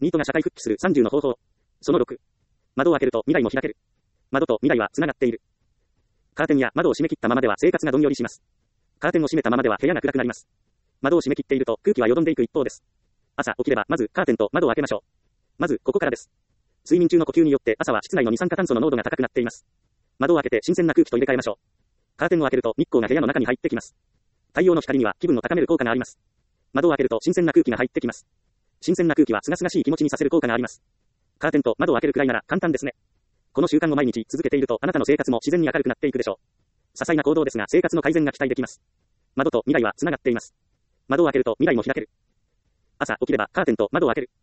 ニートが社会復帰する30の方法。その6。窓を開けると未来も開ける。窓と未来は繋がっている。カーテンや窓を閉め切ったままでは生活がどんよりします。カーテンを閉めたままでは部屋が暗くなります。窓を閉め切っていると空気はよどんでいく一方です。朝起きればまずカーテンと窓を開けましょう。まずここからです。睡眠中の呼吸によって朝は室内の二酸化炭素の濃度が高くなっています。窓を開けて新鮮な空気と入れ替えましょう。カーテンを開けると日光が部屋の中に入ってきます。太陽の光には気分を高める効果があります。窓を開けると新鮮な空気が入ってきます。新鮮な空気は清々しい気持ちにさせる効果があります。カーテンと窓を開けるくらいなら簡単ですね。この習慣を毎日続けているとあなたの生活も自然に明るくなっていくでしょう。些細な行動ですが生活の改善が期待できます。窓と未来は繋がっています。窓を開けると未来も開ける。朝起きればカーテンと窓を開ける。